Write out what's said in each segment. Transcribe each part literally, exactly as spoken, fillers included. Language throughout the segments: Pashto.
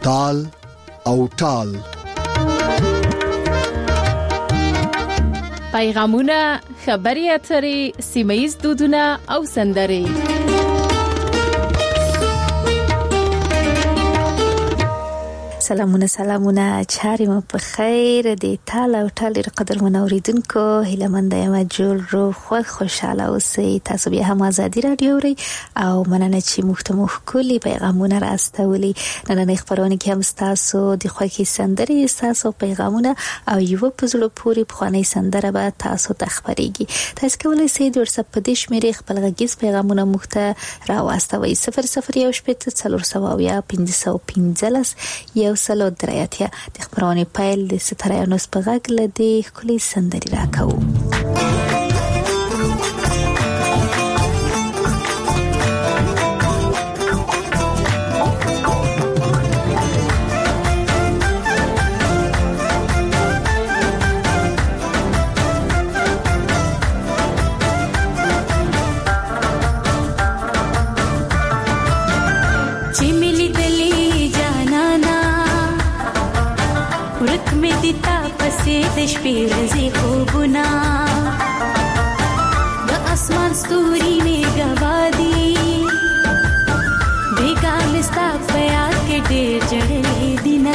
تال او ټال. پیغامونه، خبري اترې، سیمه‌ییز دودونه او سندرې. سلامونه سلامونه چاري مو په خیر دي. تال او ټال قدر منوریدونکو هیلمند یم جوړ رو خو خوشاله اوسئ. تاسو بیا هم ازادي رادیو ری او مننه چې محتمو کلی پیغامونه راستولي. نن نه خبرونه کې هم تاسو د خوکي سندري تاسو پیغامونه او یو په زړه پوری بخوانی سندره به تاسو ته خبريږي. تاسو کولای شئ د واتساپ په دیش مری خپل غږیز پیغامونه مخته راوستوي. صفر صفر یو شپږ څلور سوه یا پنځه پنځلس یو سلو درایاتیا د خبرونه پایل د سترایانوس په غږ لدی کلی سندري راکاو. د شپې ورځې خوبونه د اسمان ستوري مې غوادي بیګا مستا په یاد کې ډېر جړلې دینا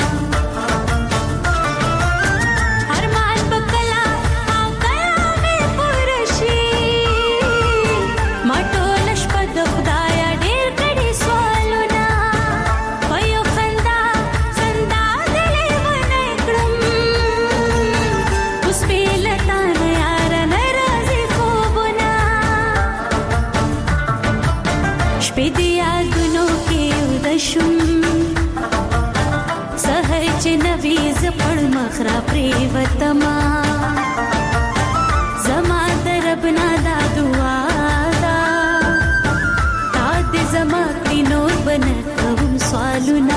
خرا پریوتما زما دربنا دا دعا دا تا دې زما دینو بن کوم سوالونه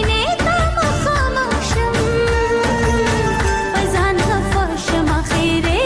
خیره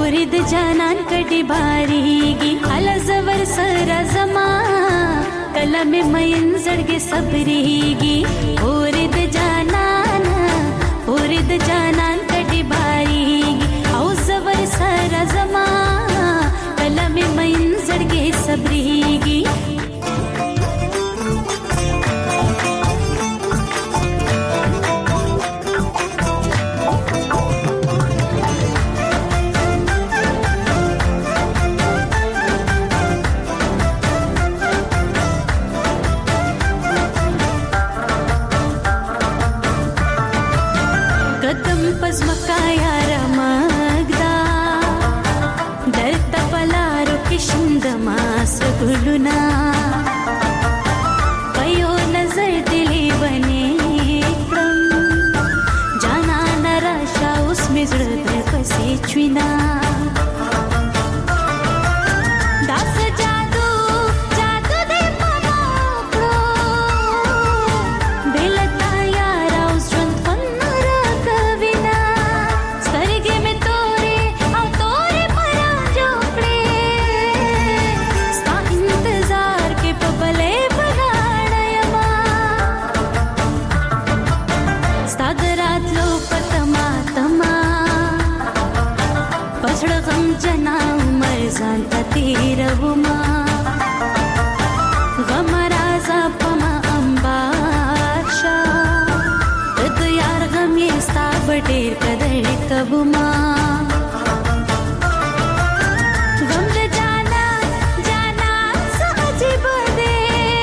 پوری د جانان کډي باریږي ال زور سره زما کلم مین زړګي صبرېږي پوری د جانان پوری د جانان کډي باریږي او زور سره زما کلم مین زړګي صبرېږي ګلونا پيو نظر دلی بني کړم جانا نراشا اوس مې زړه در پسې چوينا داس جادو جادو دې پما کړو دلتا یار اوس ژوند فن راکوينا سترګې مې تورې او تورې پرا جوړې جنا عمر ځان ته تیروما غم رازا پما امباشا د یار غم یې ستا بډیر کدی کبما غم د جانا جانا سعجب دې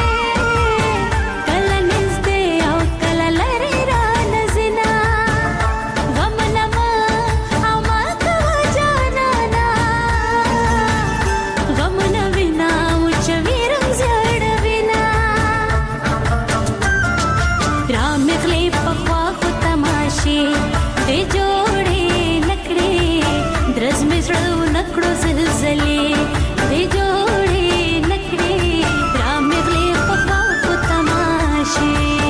کله نږدې او کله لرې را نزنا غم نما او ما دے جوڑے نکڑے درز میں زړه نکړو زلزلے دے جوڑے نکڑے رام غلي پخوا کو تماشے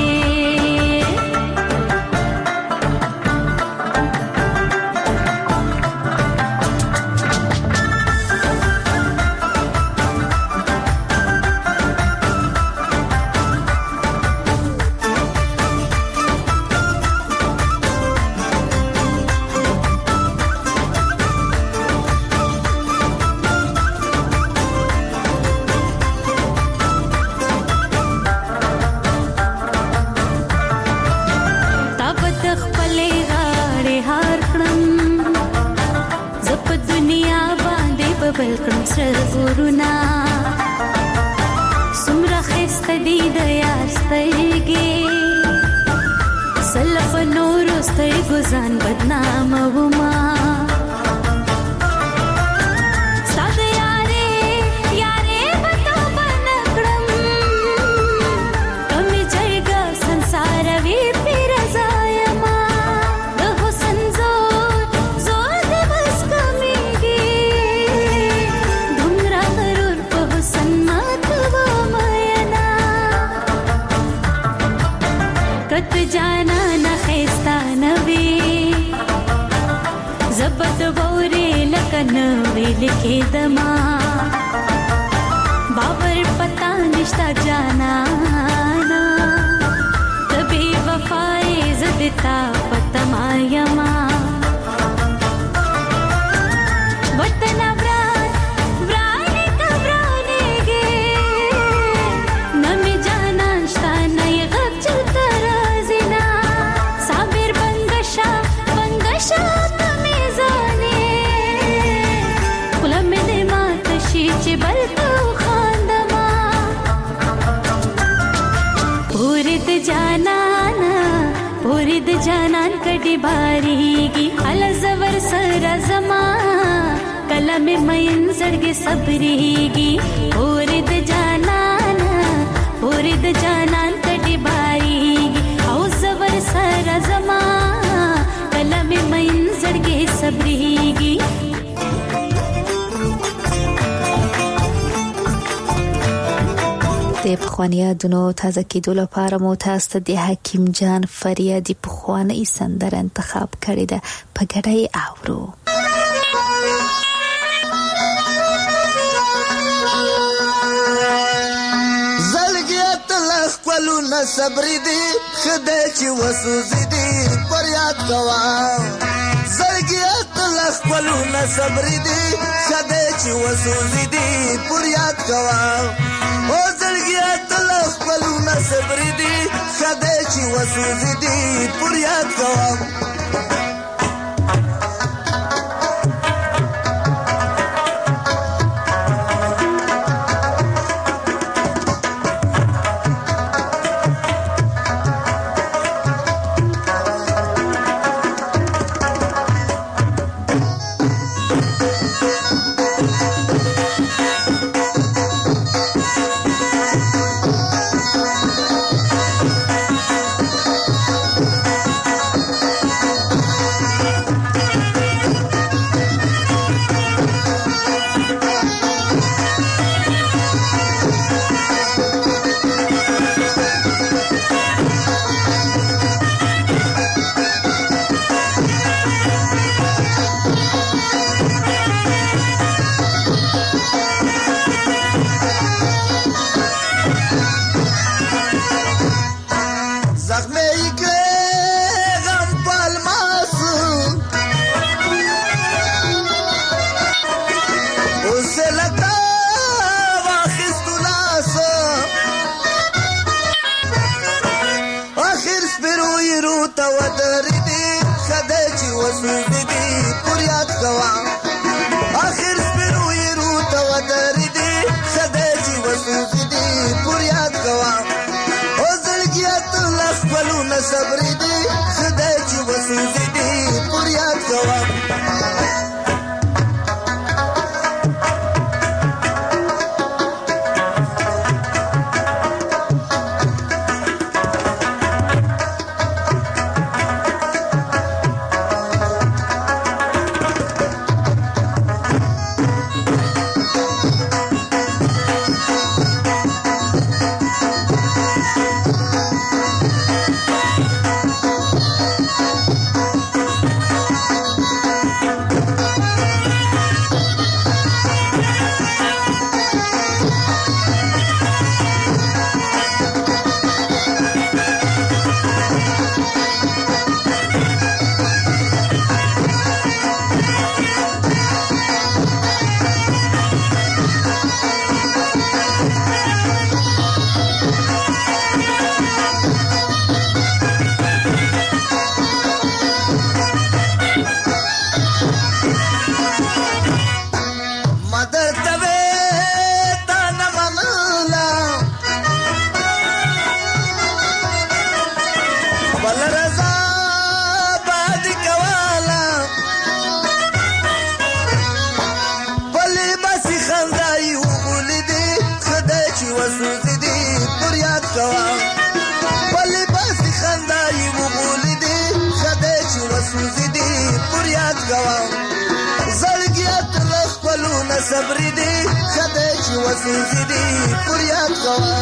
بل کړم سره ورنا سمره خسته دی د یار سترګې سلف نور سترګو ځان بدنام وما ساده یارې یارې بتو بنکړم کمې جګه संसार وی پیر زایما د حسن زور زور د بس کمیږي کت جانا نخیستا نوی زبط بوری لکن وی لکھی دما باور پتا نشتا جانا تبھی وفائی زدتا پتما یما وطن وران ورانی کبرانے گے نمی جانا نشتا نئی غب چلتا جانان کډي باریږي ال زور سره زما کلم مین زړګي صبرېږي پوری د جانان پوری د جانان کډي باریږي او زور سره زما کلم مین زړګي صبرېږي د پخوانی یادونو تازه کېدو لپاره مو تاسو ته د حکیم جان فریادي پخوانی سندره انتخاب کړې ده په ګډه یې اورو. نه صبرې دي خدای چې وسوځې دي پر یاد کوه زړګیه ته له خپلو نه صبرې دي خدای چې وسوځې دي پر یاد کوه او زړګیه ته له خپلو نه صبرې دي خدای چې وسوځې دي پر یاد کوه صبرې دي خدای چې وسوځې دي پر یاد کوه صبرې دي خدای چې وسوځې دي پر یاد کوه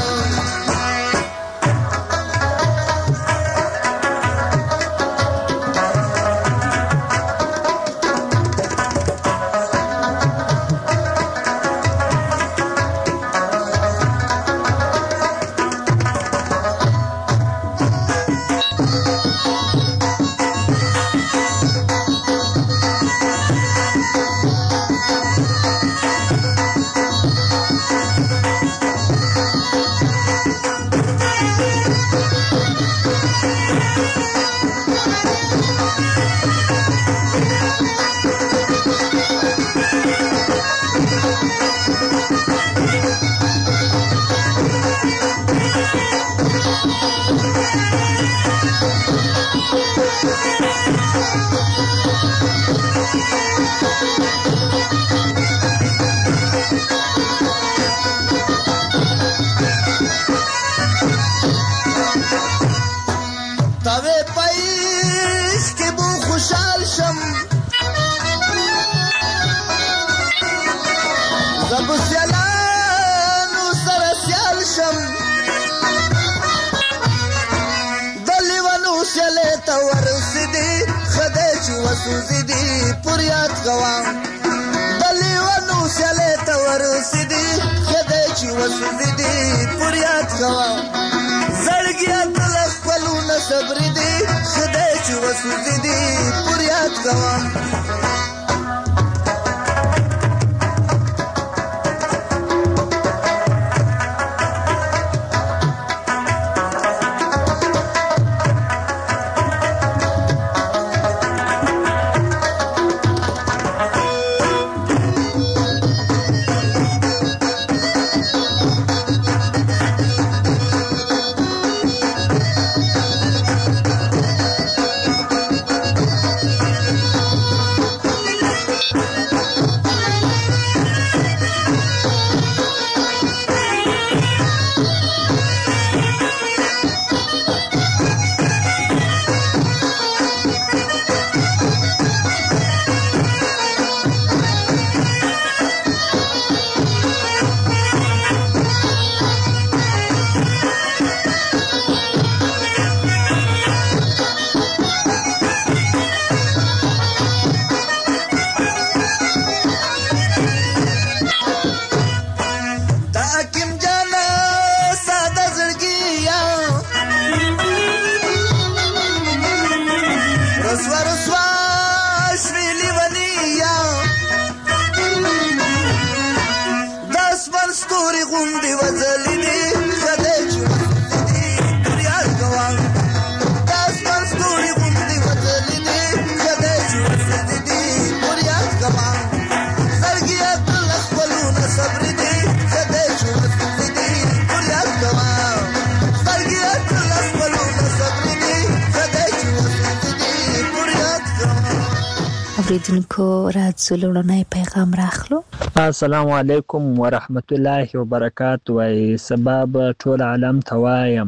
وسوځې دي پر یاد کوه د لیونو سیالۍ ته ورسېدې خدای چې وسوځې دي پر یاد کوه زړګي صبر دي خدای چې وسوځي دي پر یاد کوم اوریدونکو راځو لوړنی پیغام راخلو. السلام علیکم ورحمت الله وبرکاته. وای سبب ټول عالم توایم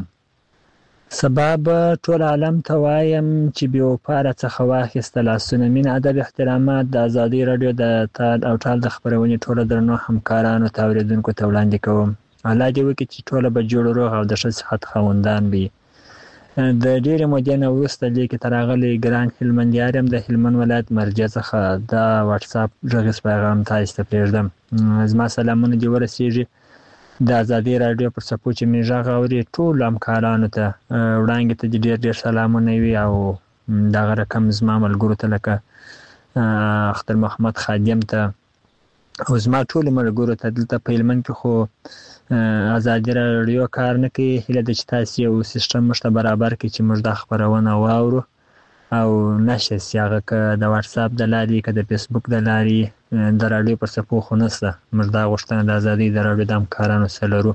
سبب ټول عالم توایم چې بیا پاره څخه واخیسته لاسونه مين ادب احترامات د ازادي رادیو د تال او ټال د خبرونې ټول درنو همکارانو ته اوریدونکو ته وړاندې کوم. الله دې وکړي چې ټول به جوړ روغ او د ښه صحت خوندان وي. د ډېرې مودې نه وروسته لیکې ته راغلی ګران هلمندیار یم د هلمند ولایت مرجع څخه دا واټساپ غږیز پیغام تاسو ته پرېږدم. زما سلامونه دې ورسېږي د ازادي رادیو پر څپو چې مې غږ اوري ټولو همکارانو ته وړاندې ته دې ډېر ډېر سلامونه وي او دغه رقم زما ملګرو ته لکه اختر محمد خادم ته او زما ټولو ملګرو ته دلته په هلمند کې خو ازادي رادیو کار نه کوي. هیله ده چې تاسو یو سیستم موږ ته برابر کړئ چې موږ دا خپرونه واورو او نشر سي. هغه که د واتساپ د لارې که د فیسبوک د لارې د رادیو پر څپو خو نشته. موږ دا غوښتنه د ازادي د رادیو د همکارانو سره لرو.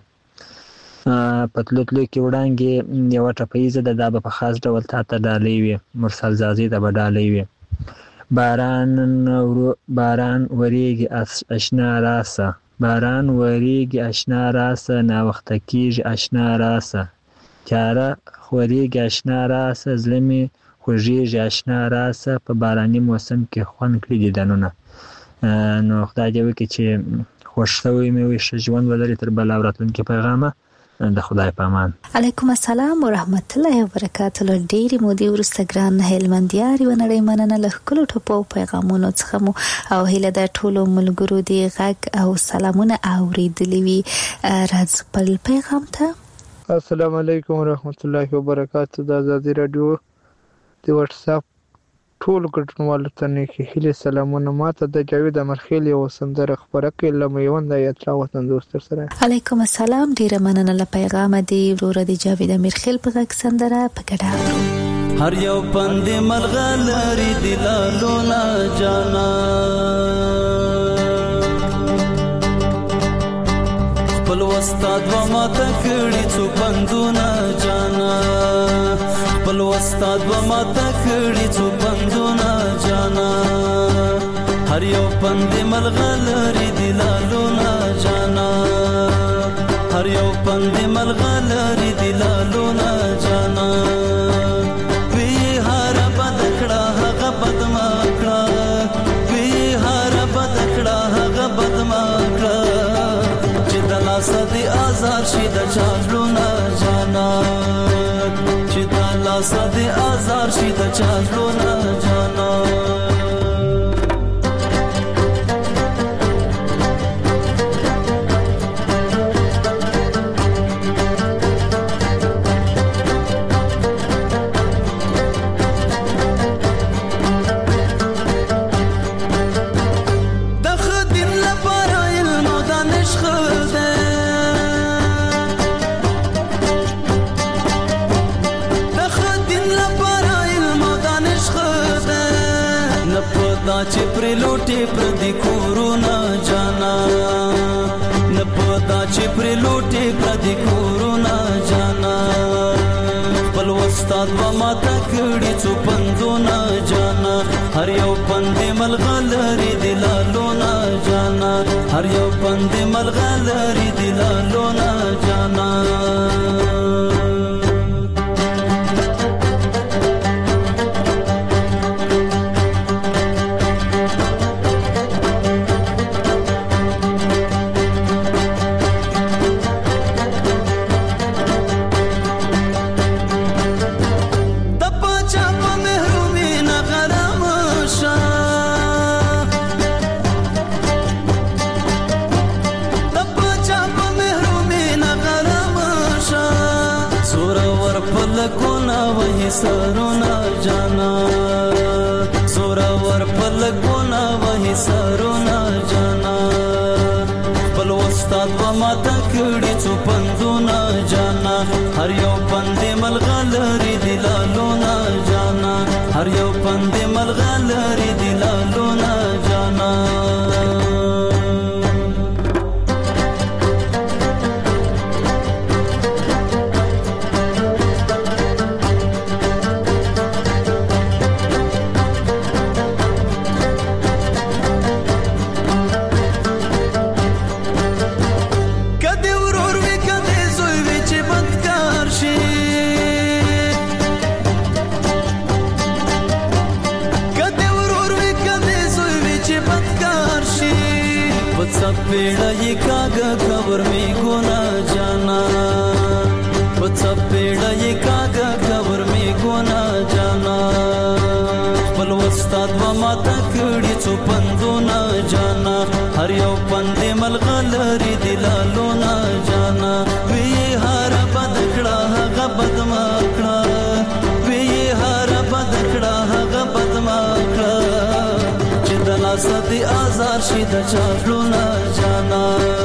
په تلو تلو کې وړاندې یوه ټپیزه ده دا به په خاص ډول تا ته ډالۍ وي. مرسل زازي ته به ډالۍ وي. باران باران وریږي اشنا راسه باران وریږي اشنا راسه ناوخته کېږي اشنا راسه تیاره خورېږي اشنا راسه زړه مې خوږېږي اشنا راسه په باراني موسم کې خوند کړي دیدنونه. نو خدای دې وکړي چې خوښ شوی مې وي ښه ژوند ولري. تر بله او راتلونکي پیغامه د خدای په امان. علیکم السلام ورحمت الله وبرکاته. له ډېرې مودې وروسته ګران هلمندیار یوه نړۍ مننه له ښکلو ټپو او پیغامونو څخه مو او هیله ده ټولو ملګرو دې غږ او سلامونه اورېدلي وي. راځو بل پیغام ته. السلام علیکم ورحمت الله وبرکاته. د ازادي رادیو د واتساپ ټول ګډونوالو ته نیکې هیلې سلامونه. ماته د جاوید امرخیل یو سندره خپره کړې له میوند ایتلا وطن دوست سره. علیکم السلام. ډیره مننه له پیغامه دی وروره د جاوید امرخیل په غږ سندره په ګډه اورو. هر یو پند ملغلری دلالونه جانا خپل استاد و ماته کړي څو پندونه جانا خپل استاد و ماته کړي څو پندونه جانا هر یو پند ملغلری دلالونه جانا هر یو پند ملغلری دلالونه جانا وی هر بدکړه هغه بدما کړه وی هر بدکړه هغه بدما کړه چې د لاس دی آزاد شي د چالونه جانا چې د لاس دی آزاد شي د چالونه جانا چې پر لوټي پر دې کورونا جانا نه پدا چې پر لوټي پر دې کورونا جانا بل وستاد و ما تکړی څو پندونه جانا هر یو پندې ملغلری دلالونه جانا هر یو پندې ملغلری دلالونه جانا سرونا جانا سورا ور پلګونا وਹੀ سرونا جانا بل استاد و ما تکړی څو پندونه جانا هر یو پندې ملغلری دلالونه جانا هر یو پندې ملغلری دلالونه جانا पेड़ा ये कागा खबर में गोना जाना बच्चा पेड़ा ये कागा खबर में गोना जाना बल वस्ताद व माता कड़ी चो पंदोना जाना हर यौ पंदे मलगलरी दिलालोना जाना वे ये हारा बदकड़ा हगा बदमाकड़ा वे ये हारा बदकड़ा हगा बदमाकड़ा चिदला सदी आजार शिदा चालूना जाना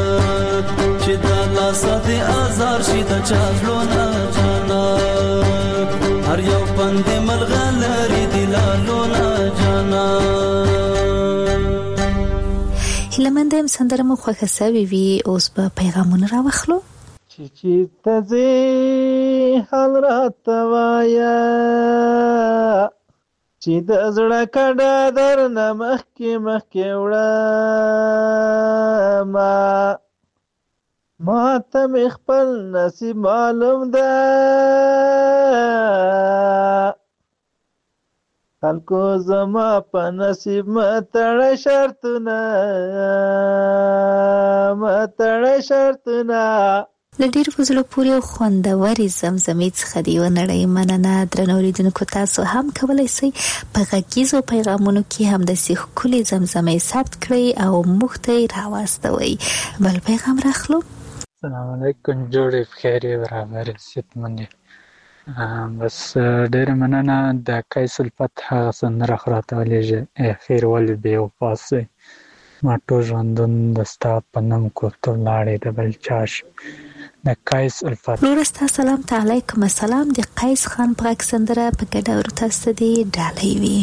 चिदला सदी आजार शिदा चालूना जाना हर यौ पंदे मलगलरी दिलालोना जाना هیلمندم سندره مو خوښه سوي وي اوس به پیغامونه راوخلو چې چې تزه حال راتوایا چې د زړه کډه در نمخ کې مخ کې وړه ما ما ته خپل نصیب معلوم ده خلکو زما په نصیب متړه شرطونه متړه شرطونه له ډېر په زړه پورې او خوندورې زمزمې څخه د یوه نړۍ مننه. درنو اورېدونکو تاسو هم کولی شئ په غږیزو پیغامونو کې همداسې ښکلې زمزمې ثبت کړئ او موږ ته یې راواستوئ. بل پیغام راخلو. السلام علیکم، جوړې بخیر یې برابر صحتمند بس ډېره مننه. د قیس الفتح هغه سندره خو راته ولیږه اخر ولې بې وفا سوی ما ټول ژوندون د ستا په نوم کوفته ولاړې د بل چا شي. د قیس الفتح نور ستا سلام ته علیکم السلام. د قیس خان په غږ سندره په ګډه ورو تاسو ته دې ډالۍ وي.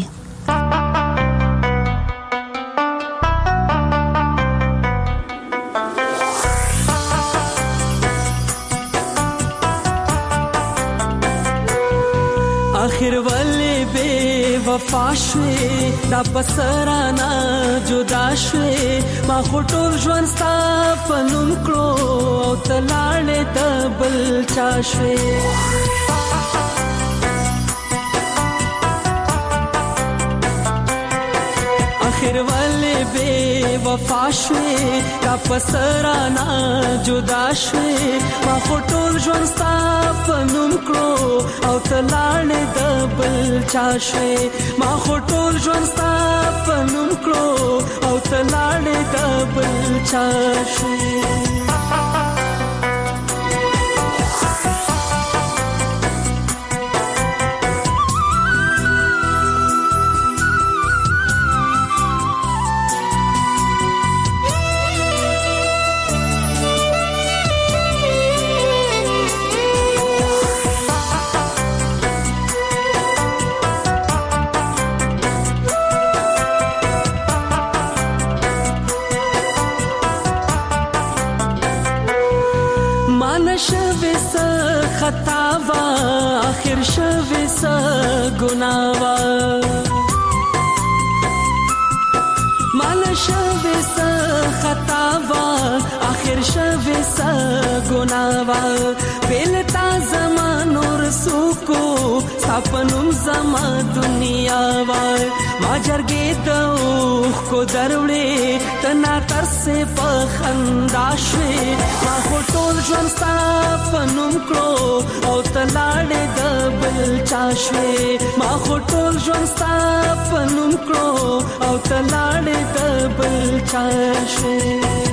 आखिर वाले बेवफा शवे دا پسرانا جدا شوه ما خټول ژوند ستا په نوم کړو او تلاړې د بل چا شوه आखिर वाले बेवफा شوه دا پسرانا جدا شوه ما خټول ژوند ستا په نوم کړو او تلاړې د بل چا شوه ما خټول ژوند ستا په نوم کړو او تلاړې د بل چا شوه. خطا وا اخر شوه س ګناوا مال شوه س خطا وا اخر شوه س ګناوا بلتا زمانو رسوکو سپنوم زما دنیا وا ما جرګې دوخ کو دروړې تنا تر سه پخندا شوي ما ټول ژوند سپنوم کړو او تلاړې د بل چا شوي ما ټول ژوند سپنوم کړو او تلاړې د بل چا شوي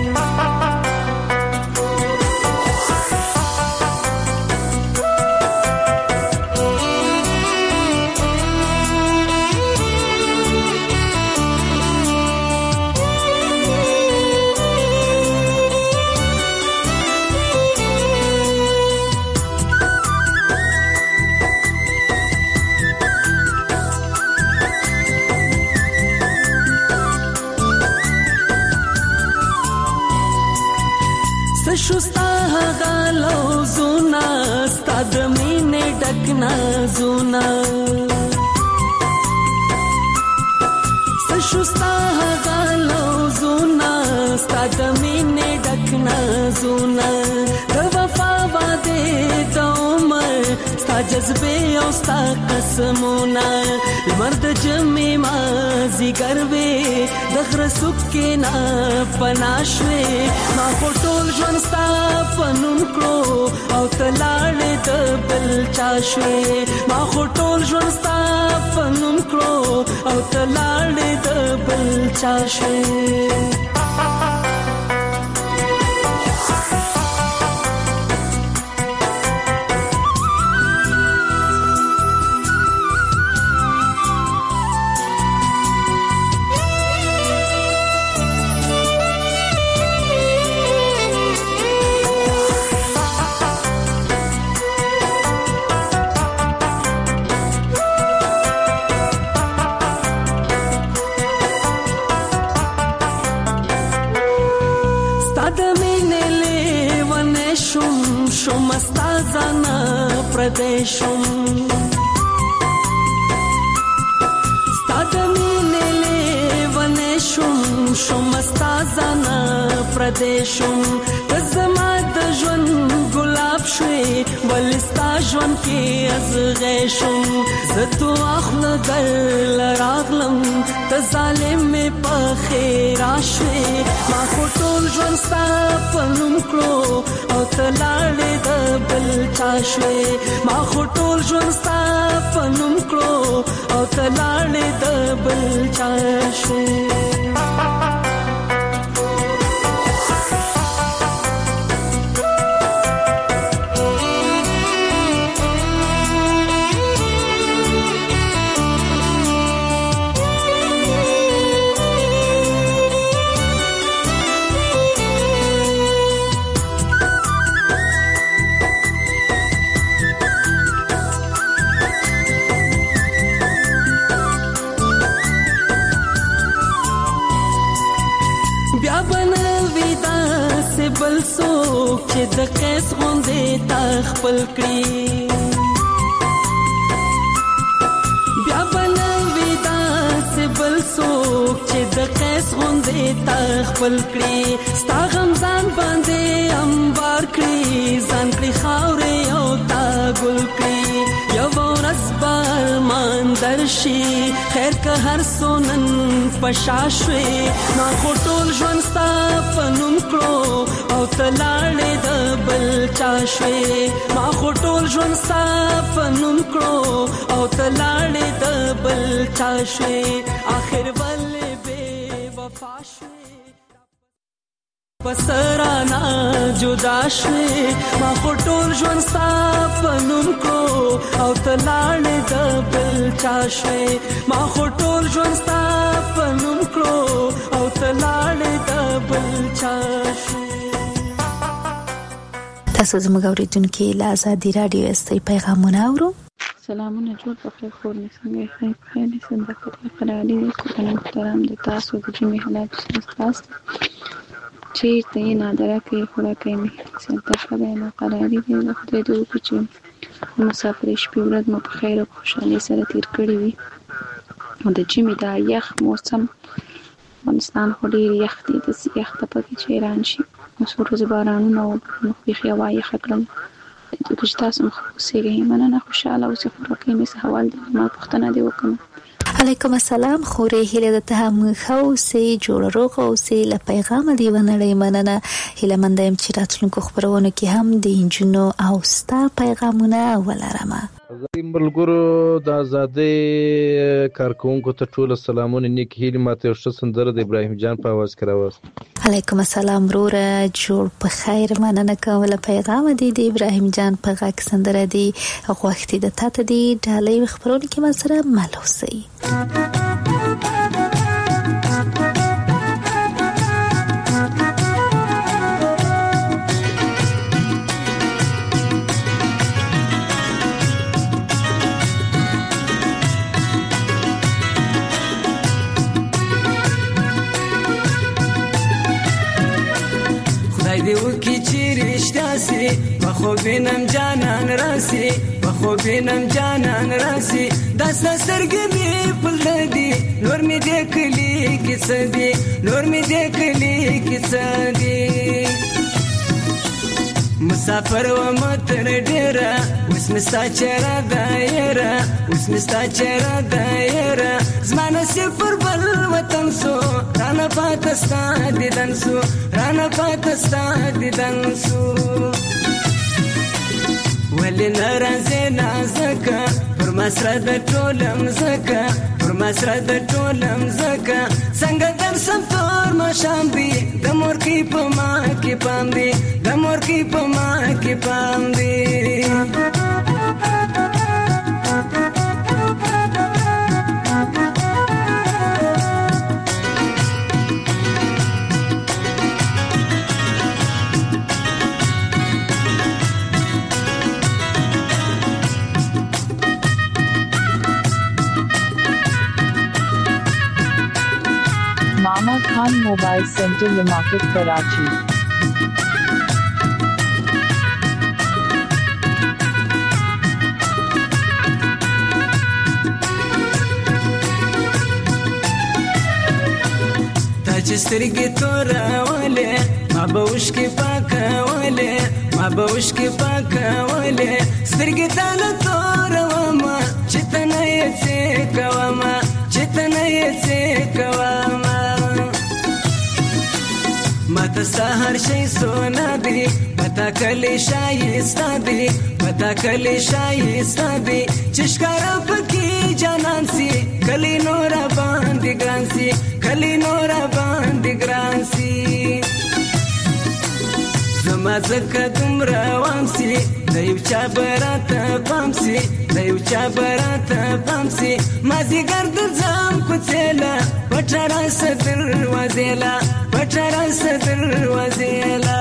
شوستا غالو زونا ستاد مینه ډکنا زونا شوستا غالو زونا ستاد مینه ډکنا زونا د وفا باندې دومر ستا جذبه او ستا قسمونه مرد جمع ما زیګروي دغه سکه نا پناشوي ما ټول ژوند ستا پنوم کړو او تلاړې د بل چا شوي ما ټول ژوند ستا پنوم کړو او تلاړې د بل چا شوي شمستازانا پردیشم ستادمینه لیوانشم شمستازانا پردیشم تزما د ژوند ګلاب شوي ولستا ژوند کې ازغېشم زتو اخله در لراغلم ته ظالم مې په خیر شوي ما ټول ژوند ستا پنوم کړو او تلاړې د بل چا شوي ما ټول ژوند ستا پنوم کړو او تلاړې د بل چا شوي بل څوک چې د قیس غوندې تا خپل کړي بیا به نه وي داسې بل څوک چې د قیس غوندې تا خپل کړي ستا غم ځان باندې انبار کړي ځان کړي خاورې او تا ګل کړي یوه ورځ به ارمان درشي خیر که هر څو نن په شا شوې ما خو ټول ژوند ستا په نوم کړو او تلاړې د بل چا شوې ما خو ټول ژوند ستا په نوم کړو او تلاړې د بل چا شوې آخر ولې بې وفا شوې پسرانا جدا شوې ما خو ټول ژوند ستا په نوم کړو او تلاړې د بل چا شوې ما خو ټول ژوند ستا په نوم کړو او تلاړې د بل چا شوې تاسو زموږ اورېدونکي له ازادي راډیو استي پیغامونه اورو سلامونه جوړ پخې خور نه څنګه خیر خیر څنګه قرالي ستاسو محترم د تاسو د جمی حالات تاسو چې ته نه درکې خورا کوي اکثر ته ښه دی نو قراري دی د خدای دې وکړي چې مسافرې شپې ورځ مو په خیر او په خوشحالۍ سره تېر کړی وي. او د ژمي دا یخ موسم افغانستان خو ډېر یخ دی، داسې یخ ته پکې چې حیران شي. څو ورځې بارانونه وکړل بیخي هوا یخه کړل. چې تاسو هم ښه اوسېږئ، مننه، خوشحاله اوسئ. خوراکۍ مې څه حوال دی، ما پوښتنه دې وکړم. علیکم السلام. خورې هیله ده ته هم ښه اوسې، جوړ روغ اوسې. له پیغامه دې ونړئ مننه. هیله منده یم چې راتلونکو خپرونو کې هم د نجونو او ستا پیغامونه ولرمه. ازادي ملګرو د ازادۍ کارکونکو ته ټول سلامونه، نیک هیلې. ماته یو ښه سندره د ابراهیم جان په اواز کې راوست. علیکم السلام وروره، جوړ په خیر. مننه کوم له پیغامه دې د ابراهیم جان په غږ سندره دې غوښتې ده. تا ته دې ډالۍ خپرونې کې ما سره مل اوسئ. دیو کی چی رشتہ سی بخو بینم جانان راسی بخو بینم جانان راسی دستا سرگی می پل دی نور می دیکلی کس دی نور می دیکلی کس دی مسافر و متر ډیرا اوس مستا چیرې دایره اوس مستا چیرې دایره زمانه صفر بل وطن سو رانه پاتستا دیدن سو رانه پاتستا دیدن سو ولی نرازه نازکا پر مسره د ټولم زکا پر مسره د ټولم زکا څنګه در سم تور ما شام دی د مور کی په ما کې پام دی د مور کی په ما کې پام دی. Mama Khan Mobile Center Limakat Karachi. تاج سترګې توراولې ما به اوښکې پاکولې ما به اوښکې پاکولې سترګې تاله تورومه چې ته نه یې څه کومه چې ته نه یې څه کومه ماته ستا هر شی سونا دی پتا کلی شایسته دی پتا کلی شایسته دی چې ښکاره پکې جانان سي کلی نوره باندې ګران سي کلی نوره باندې ګران سي زما ځکه دومره وام سي د یو چا به راته پام سي د یو چا به راته پام سي مازدیګر درځم کوڅېله پټه راسه دروازېله پټه راسه دروازېله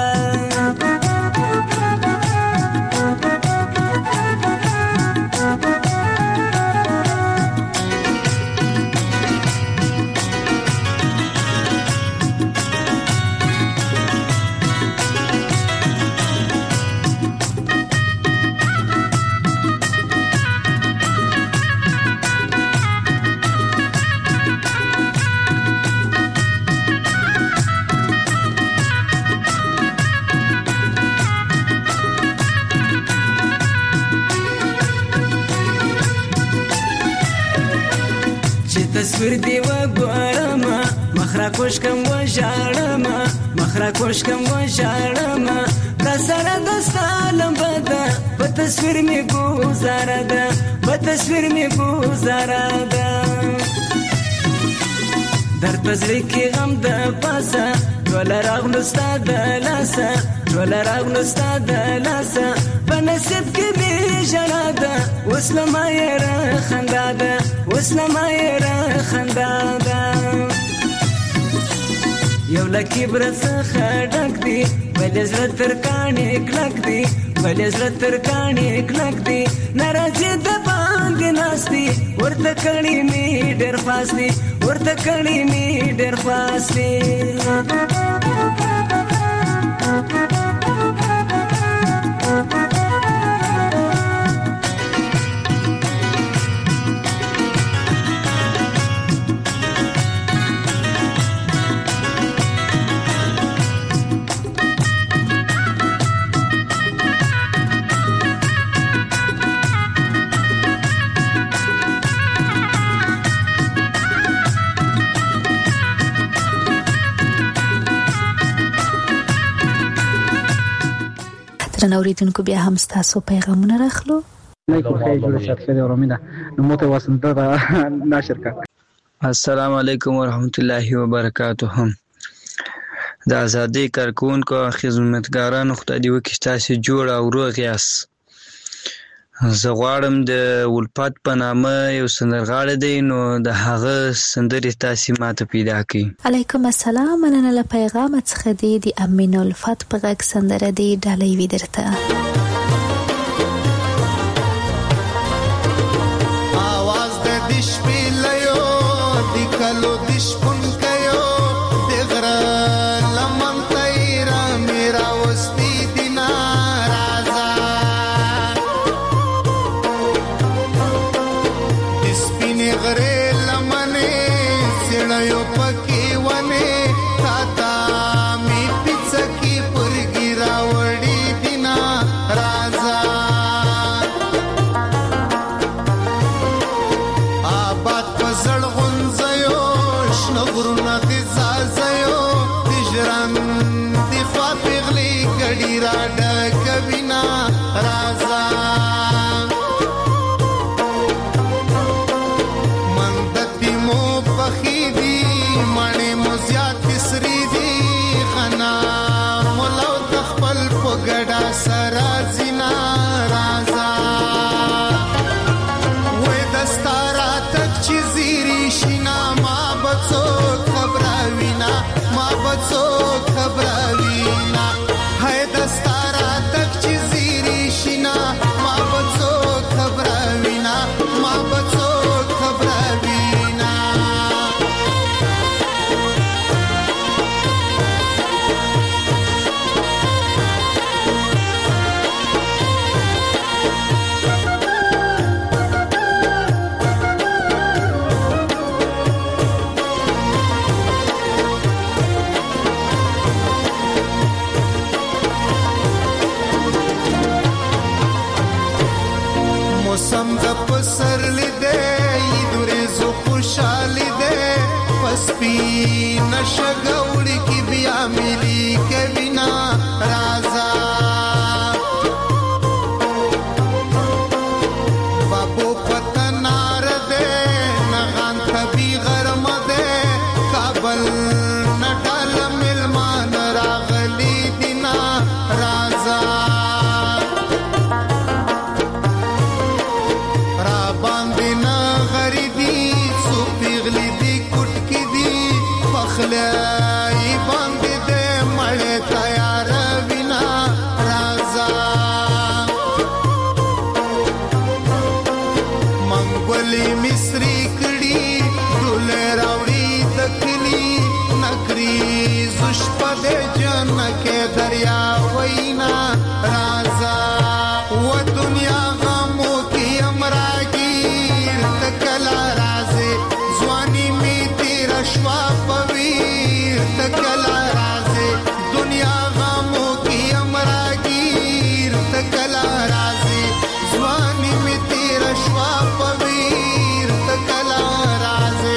تصویر دی و ګورما مخرا کوش کم و ژړما مخرا کوش کم و ژړما دا سره د سالم بدا په تصویر می گزاره ده په تصویر می گزاره ده در پزړی کې غم د پاسه ټول راغلو ستا د لاسه ټول راغلو ستا د لاسه په نصیب کې می ژړا ده اوس لمه یې را خندا ده اوس لمه یې را خندا ده یو له کبره څخه ډک دی ولې زړه تر کاڼي کلک دی ولې زړه تر کاڼي کلک دی ناراضي د باندې ناست دی ورته کړي مې ډېر خاص دی ورته کړي مې ډېر خاص دی درنو اوریدونکو بیا هم ستاسو پیغامونه راخلو. علیکم خیر جوړ شات خیر اورومینا نو مو ته وسنده دا ناشر کا. السلام علیکم ورحمت الله وبرکاته. د ازادي کارکونکو خدمتګارانو خدای دې وکړي تاسو جوړ او روغ یاست. زه غواړم د ولفت په نامه یو سندرغاړی دی نو د هغه سندرې تاسو ماته پیدا کړئ. علیکم السلام. مننه له پیغام څخه دی د امین الفت په غږ سندره دی ډالۍ وي درته. आवाज د دش په لیو د کلو دش پون کيو د غر لمن تیرا میرا وستی دینا رازا سپینې غره لمنه سړیو پکې ونه تا می پڅکی پرګرا وړي دینا رازا آباد پزړ غونځيو شنو غرونه دي زازيو دجران دي فاپغلي ګډي را ډک وینا رازا مندتي مو پخيدي مانه مزيات تسري دي خنا مولو تخپل پګډا سرا زینا رازا وې دستارا تک چې زیری شینا ما بچو خبراوینا ما بچو خبراوینا هاي دستارا تک چې زیری شینا ما بچو خبراوینا ما بچو خبراوینا موسم د پسر لیدې ایدورې زو خوشالي دې پسپی نشګوړي کی بیا ملي کوینا رازا بابو پتنار دې نغان کبي غرم دې کابل نټال ملمان راغلي دینا رازا باندې نه غریبي سو پیغلی دی کوټ کی دی پخلای باندې دې مړ تیار وینا رازا منګولي مصری کړي ټول راوړي دکلی نکري زش په دې جن کې دریا وینا رازا و دنیا غمو کې امراګي تکلا رازه ځواني می تیرا شوا پویر تکلا رازه دنیا غمو کې امراګي تکلا رازه ځواني می تیرا شوا پویر تکلا رازه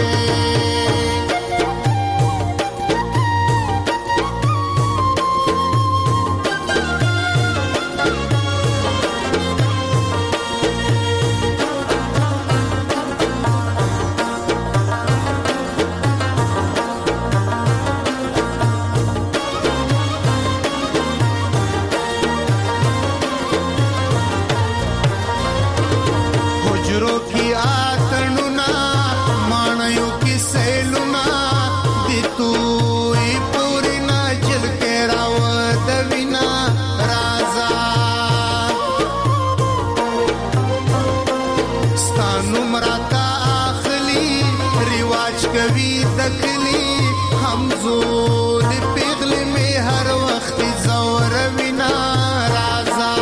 حجرو کی آتنونا مانیو کی سیلونا دی توی پوری نا جل کے راو دوینا رازا ستانو مراتا آخلی رواج کوي دکلی همزو دی پیغلی میں ہر وقت زور وینا رازا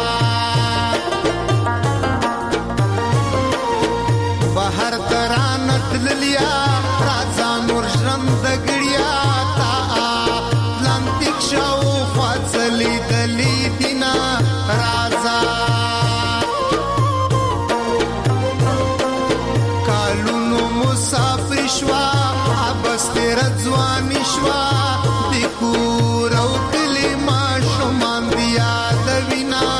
بهر ترانت للیا رازا نور ژوند دګړیا تا اتلانتیک شاو فاصلی دلی دینا رازا کالونو مسافر شوا ابس تیر ځواني شوا د کور او کلی ما شومان دیا د وینا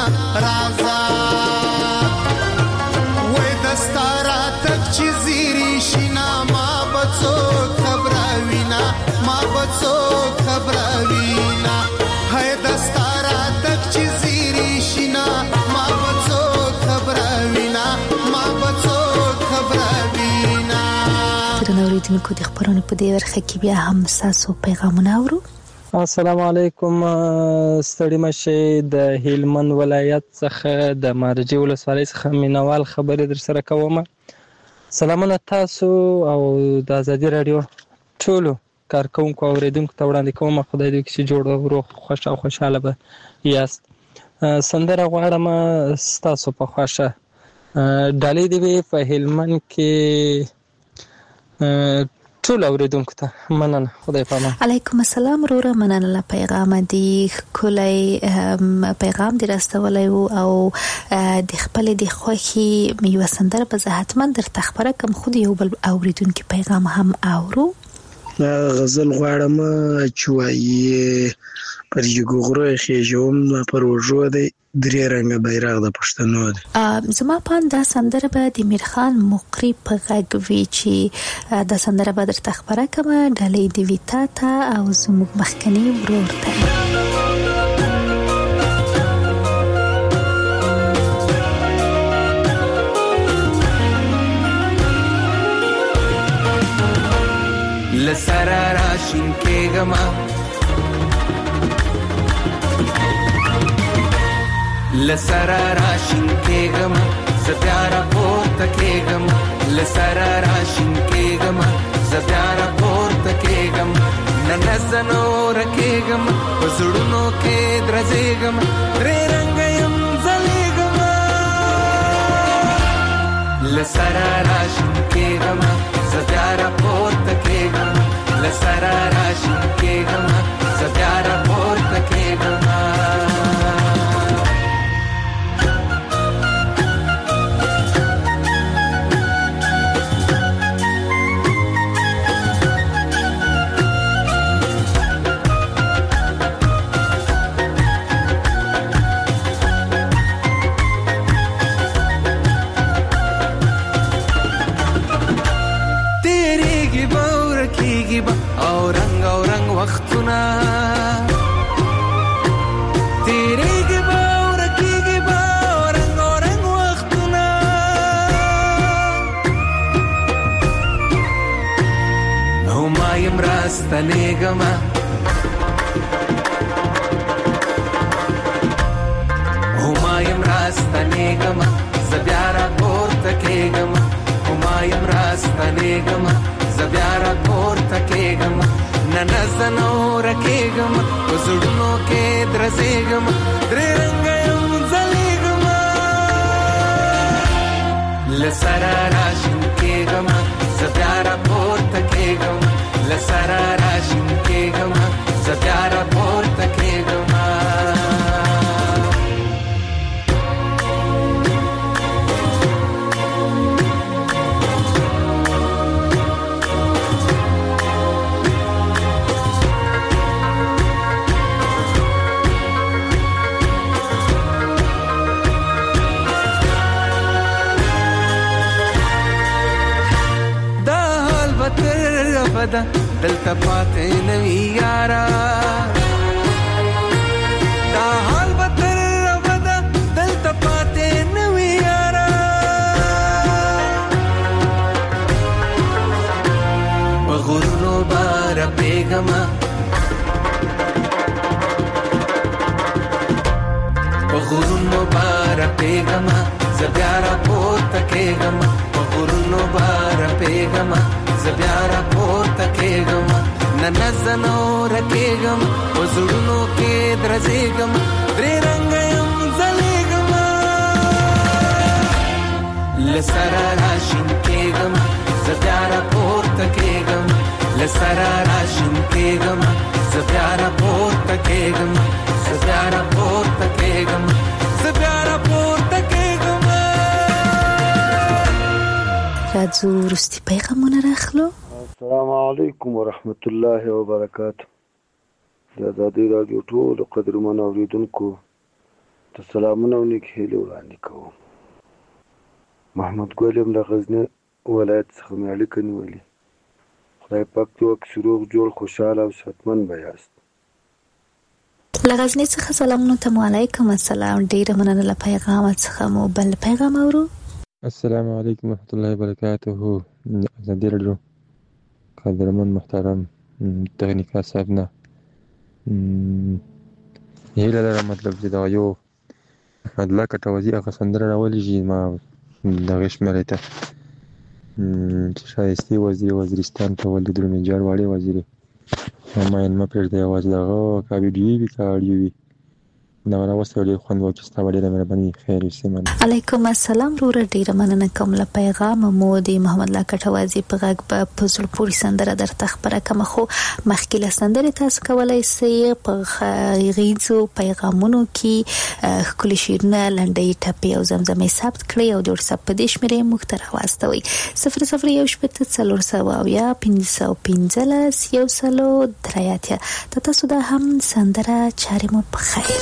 اوریدونکو د خبرونو په دې برخه کې بیا هم تاسو پیغامونه اورو. السلام علیکم. ستړي مشه د هلمند ولایت څخه د مارجې ولسوالۍ څخه مینوال خبرې در سره کوم. سلامونه تاسو او د آزادي رادیو ټولو کارکونکو او اوریدونکو ته وړاندې کوم. خدای دې چې جوړ او روغ خوش او خوشاله به یاست. سندره غواړم تاسو په خوښه ډالۍ دې په هلمند کې ټول اوریدونکو ته مننه. خدای پامان. علیکم السلام وروره، مننه له پیغام دی کولای پیغام دی راستولای او د خپل د خوخي یو سندره به زه حتما در تخبره کوم. خو یو بل اوریدونکو پیغام هم اورو. غزل غواړم چې وایي پر یو غره خېجوم پر وجو دی درې رنګه بیرغ د پښتنو دی. زما په دا سندره به د میرخان مقری په غږ وی چې دا سندره به در تخبره کوم. ډالۍ دی ویتا ته او زموږ مخکنی ورور ته. لسرا راشین کېږم لسرا راشین کېږم زه بیا راپورته کېږم لسرا راشین کېږم زه بیا راپورته کېږم نه زه نوره کېږم په زړونو کې درځېږم درې رنګه یم ځلېږم لسرا راشین کېږم زه بیا راپورته کېږم لسرا راشین کېږم زه بیا راپورته کېږم. او رنگ او رنگ وختونه تیریږي به او رکیږي به او رنگ او رنگ وختونه او ما یم راستنېږم او ما یم راستنېږم زه بیا راپورته کېږم او ما یم راستنېږم زه بیا راپورته کېږم نه نه زه نوره کېږم په زړونو کې درځېږم درې رنګه یم ځلېږم له سره راشین کېږم زه بیا راپورته کېږم له سره راشین کېږم زه بیا راپورته کېږم. بدا دلته پاتې نوی یارا دا حال بتر بدا دلته پاتې نوی یارا بغورونو بار پیغما بغورونو بار پیغما زبیارا پورته کېږم بغورونو بار پیغما زبیارا پورته کېږم نه نه زه نوره کېږم په زړونو کې درځېږم درې رنګه یم ځلېږم له سره راشین کېږم زه بیا راپورته کېږم له سره راشین کېږم زه بیا راپورته کېږم زه بیا راپورته کېږم زه بیا راپورته کېږم. راځو وروستي پیغامونه راخلو. السلام علیکم ورحمت الله وبرکاته. د آزادي رادیو ټولو قدرمنو اوریدونکو ته سلامونه او نیک هیلې وړاندې کوم. محمد ګل یم له غزني ولایت څخه مې اړیکه نیولې. خدای پاک دې وکړي چې روغ جوړ خوشحاله او صحتمند به یاست. له غزني څخه سلامونه ته وعلیکم السلام. ډېره مننه له پیغام څخه مو بل پیغام اورو. السلام علیکم ورحمت الله وبرکاته. آزادي رادیو قدرمن محترم تخنیکار صاحب نه هیله لرم مطلب چې دا یو احمد الله کټوازي هغه سندره راولي چې ما دغه شمېرې ته چې شایستې وزیر وزیرستان ته ولې درومې جار واړې وزیرې ما یې مه پرېږدئ یوازې د هغه که ویډیو وي که اډیو وي دا راوستې ډېر خوند و چې ستا به ډېره مهرباني خیر وي سیمه علیکم السلام وروره ډېره مننه کوم له پیغامه مو د محمد الله کټوازي په غږ به په زړه پورې سندره درته خپره کړمه خو مخکې له سندرې تاسو کولی سئ په غیږو پیغامونو کې ښکلي شعرونه لنډۍ ټپې او زمزمې ثبت کړئ او د وټساپ په دې شمېرې موږ ته راواستوئ صفر صفر یو شپېته څلور سوه اویا پنځه سوه پنځلس یو سلو درې اتیا ته تاسو دا هم سندره چارې مو په خیر.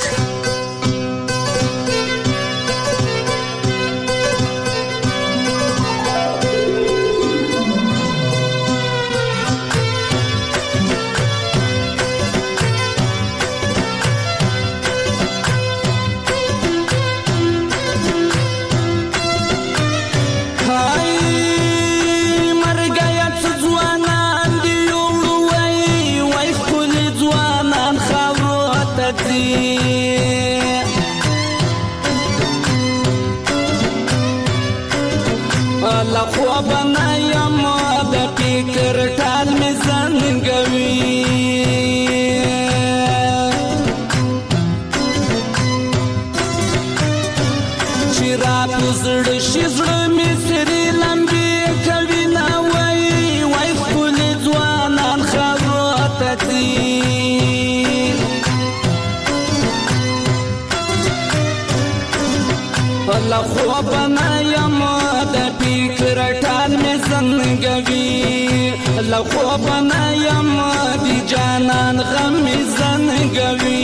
خوابنا یم دی جانان غم زنگوی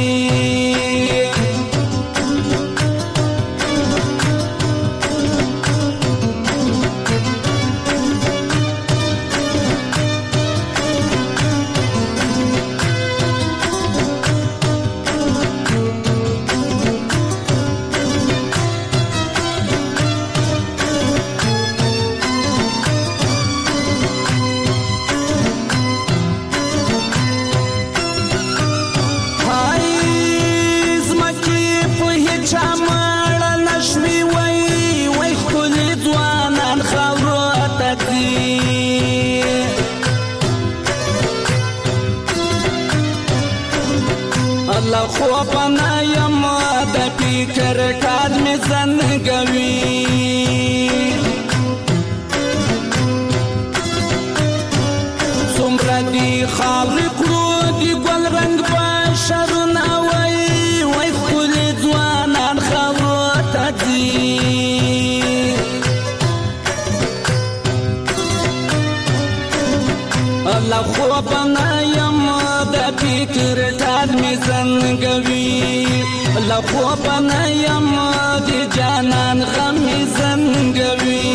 خوابنا یم د فکر کار می زنګوي څومره دی خاورې کړو دی ګل رنګ بشرونه وای وای ښکلي ځوانان خاورو ته ځي الله خوابنا یم د فکر کار می زنګوي الله خوابنا یم د جانان غم زنګوي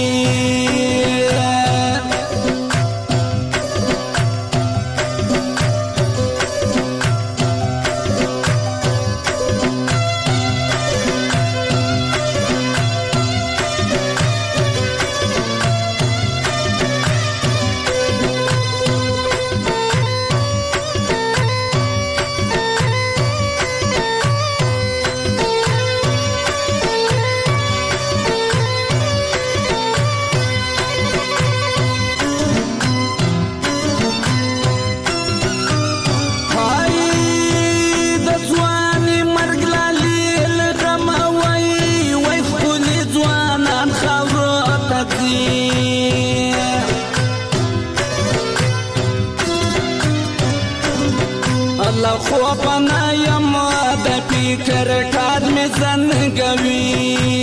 خوابنا یم د فکر کار می زنګوي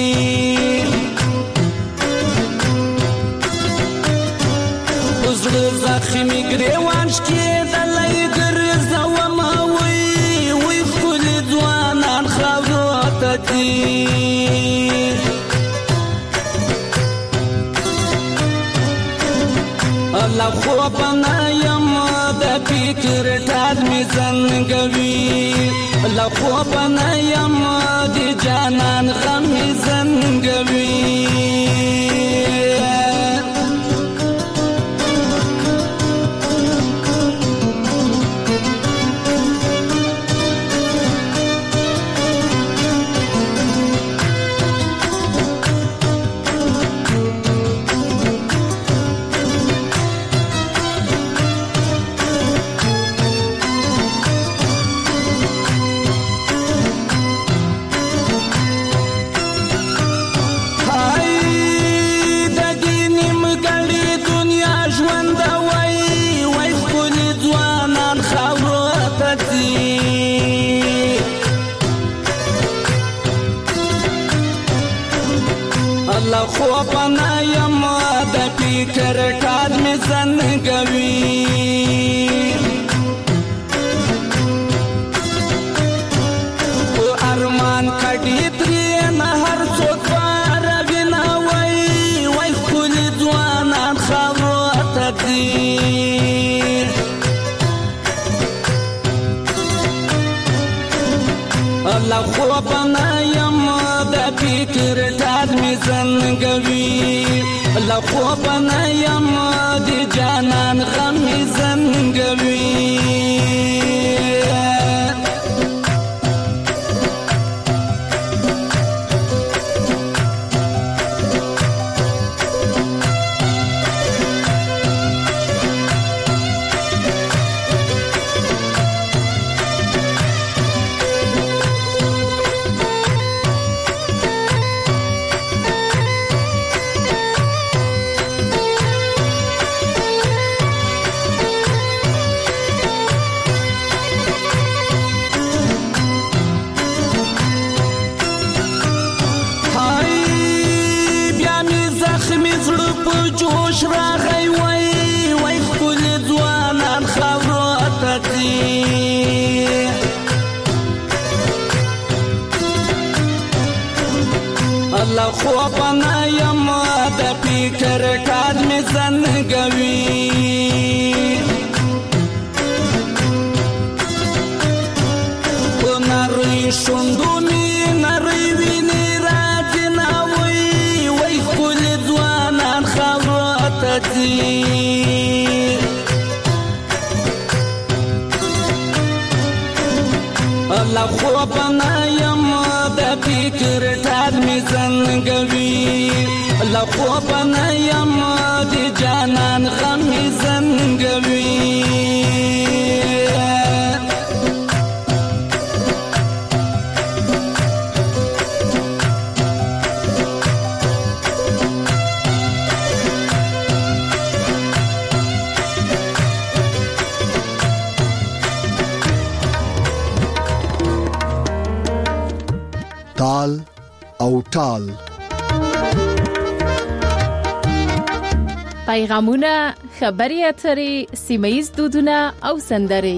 زړه زخمي ګریوان شکېدلی ګرځوم وای وای ښکلي ځوانان خاورو ته ځي الله خوابنا یم د فکر ټال می زنګوي الله خوابنا یم د جانان غم زنګوي خوب نه یم د فکر کار مې زنګوي او ارمان کډي ترې نه هر څوک راوي نه وای وای خپل ځوانان خاورو ته دي الله خوب نه یم د فکر کار مې زنګوي الله خوب نه یم د جانان غم مې زنګوي جوش راغی وای وای خپل ځوانان خاورو ته دي الله خوب نه یم د فکر کار مې زنګوي په نری شونډو مې نری وینې راځي نه وای وای خپل ځوانان خاورو ته دي الله خوب نه یم د فکر کار مې زنګوي الله خوب نه یم د جانان غم مې زنګوي تال او ټال پیغامونه خبري اترې سیمه‌ییز دودونه او سندرې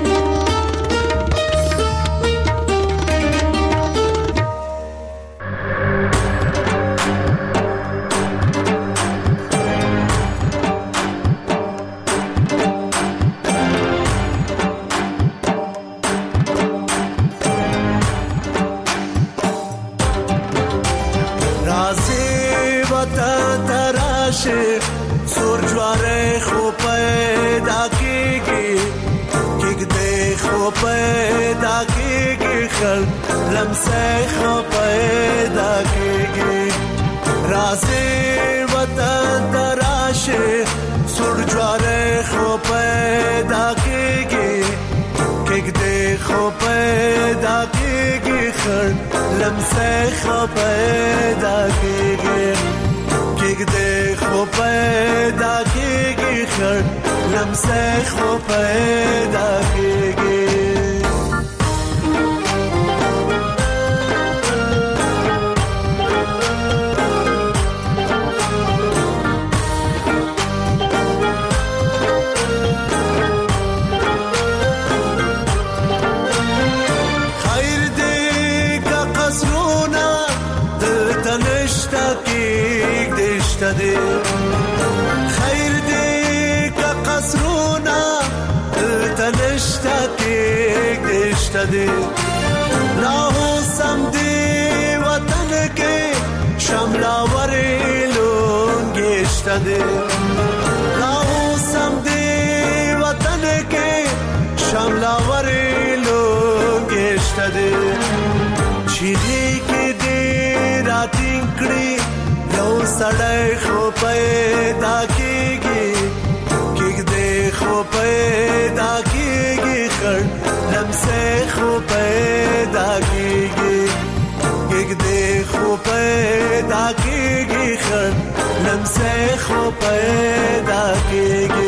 سور جواره خو پیدا کیږي کېږدې خو پیدا کیږي خل لمسه خو پیدا کیږي رازي وطن تراشه سور جواره خو پیدا کیږي کېږدې خو پیدا کیږي خل لمسه خو پیدا کیږي کېږدې خو پیدا کېږي خړ لمسه خو پیدا کېږي خیر دې کا قصرونه دلته نشته کېږدې شته دې خیر دې کا قصرونه دلته نشته کېږدې شته دې راهو سم دې وطن کې شملاورې لونګې شته دې راهو سم دې وطن کې شملاورې لونګې شته دې چیغې کې دې راتین کړې یو سړی خو پیدا کېږي کېږدې خو پیدا کېږي خړ لمسه خو پیدا کېږي کېږدې خو پیدا کېږي خړ لمسه خو پیدا کېږي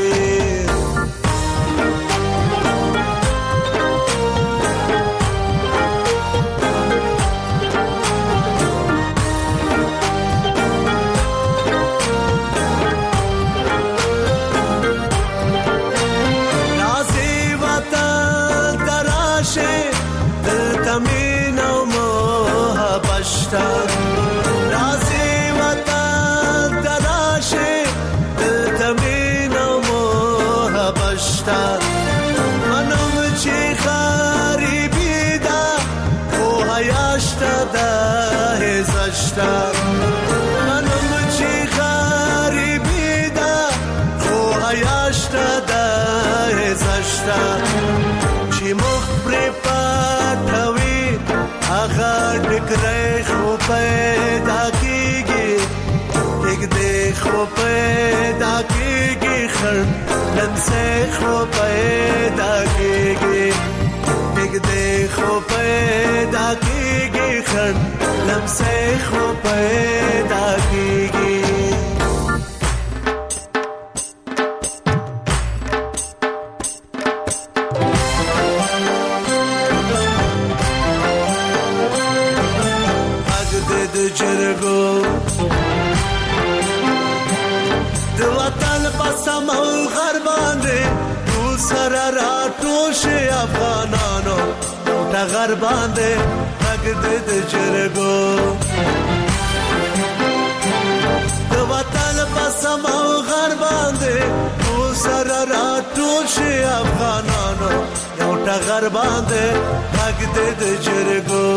بشتا راځي وطن ته راشي دلته مینه او محبت شته منم چې غریبي ده خو حیا شته ده عزت شته منم چې غریبي ده خو حیا شته ده عزت شته چې مخ پرې پټوي هغه ټکری خو پیدا کېږي کېږدې خو پیدا کېږي خړ لمسې خو پیدا کېږي کېږدې خو پیدا کېږي خړ لمسې خو پیدا کېږي جرګو د وطن په سمو غر باندې ټول سره راټول شي افغانانو ټول غر باندې حق د جرګو د وطن په سمو غر باندې ټول سره راټول شي افغانانو ټول غر باندې حق د جرګو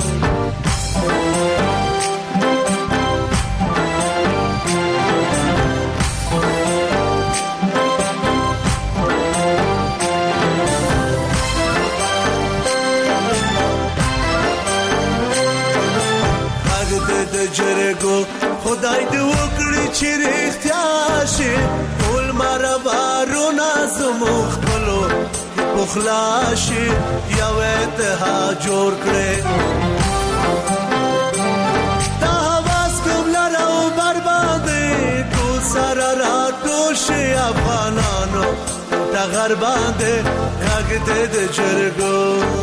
جرګو خدای دې وکړي چې رښتیا شي ټول مربارونه زموږ خپلو پخلا شي یو اتحاد جوړ کړي دا هواس کوم لره او بربادي ټول سره راټول شي افغانانو دا غر باندې غږ دې د جرګو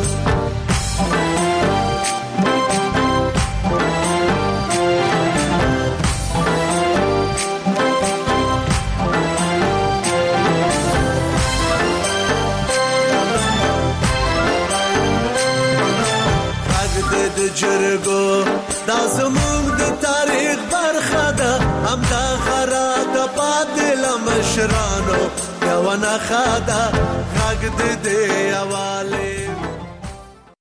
جرګو دا زموږ د تاریخ برخه ده هم دا خرا د پاتې لمشرانو یو نه خاده غږ دې دی حواله